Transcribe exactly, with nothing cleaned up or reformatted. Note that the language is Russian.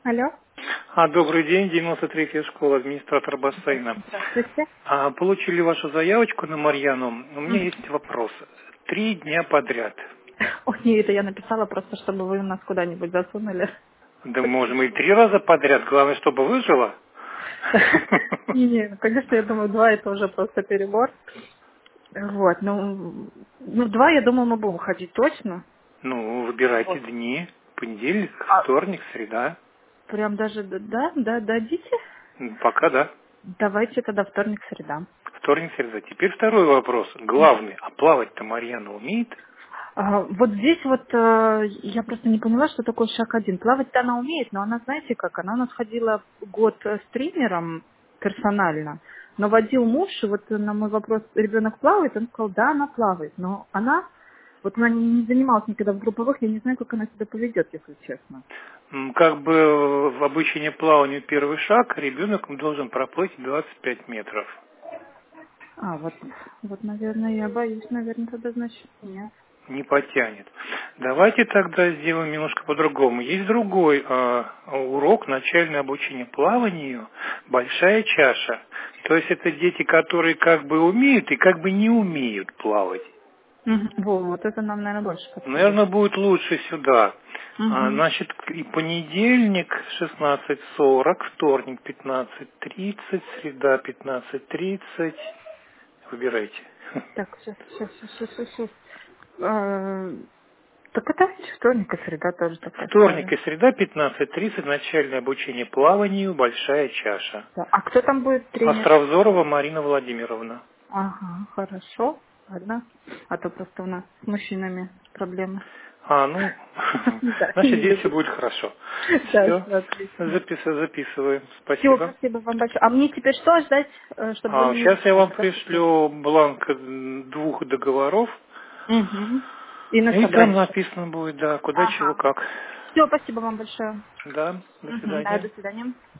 Алло. А, добрый день, девяносто третья школа, администратор бассейна. Здравствуйте. А, получили вашу заявочку на Марьяну. У меня Мгм. есть вопрос. Три дня подряд. Ой, не, это я написала просто, чтобы вы нас куда-нибудь засунули. Да можем и три раза подряд. Главное, чтобы выжила. Не, не, ну, конечно, я думаю, два это уже просто перебор. Вот, ну, ну, два, я думаю, мы будем ходить точно. Ну, выбирайте Вот. дни. Понедельник, А вторник, среда. прям даже, д- да, да, дадите? М, Пока да. Давайте тогда вторник, среда. Вторник, среда. Теперь второй вопрос. Главный. А плавать-то Марьяна умеет? А, вот здесь вот э, я просто не поняла, что такое шаг один. Плавать-то она умеет, но она, знаете как, она у нас ходила год э, с тренером персонально, но водил муж, и вот на мой вопрос, ребенок плавает, он сказал, да, она плавает, но она, вот она не не занималась никогда в групповых, я не знаю, как она себя поведет, если честно. М, Как бы в обучении плаванию первый шаг ребенок должен проплыть двадцать пять метров. А, вот, вот, наверное, я боюсь, наверное, тогда значит нет. Не потянет. Давайте тогда сделаем немножко по-другому. Есть другой э, урок, начальное обучение плаванию, большая чаша. То есть это дети, которые как бы умеют и как бы не умеют плавать. Мгм. Во, вот это нам, наверное, больше подходит. Наверное, будет лучше сюда. А, Угу. Значит, и понедельник шестнадцать сорок, вторник пятнадцать тридцать, среда пятнадцать тридцать. Выбирайте. Так, сейчас, сейчас, сейчас, сейчас, сейчас. Так это вторник и среда тоже такая Вторник ставим. и среда пятнадцать тридцать, начальное обучение плаванию, большая чаша. Да. А кто там будет тренер? Островзорова Марина Владимировна. Ага, хорошо. Ладно. А то просто у нас с мужчинами проблемы. А, ну, Да, значит, не здесь все любят. будет хорошо. Да, Все, все отлично. записываем. Все, Спасибо. спасибо вам большое. А мне теперь что ждать, э, чтобы вы А, мне сейчас я записали, вам да, пришлете? пришлю бланк м, двух договоров, Угу. И на и там собрание. написано будет, да, куда, чего, Ага. как. Все, спасибо вам большое. Да, до Угу. Да, свидания. до свидания.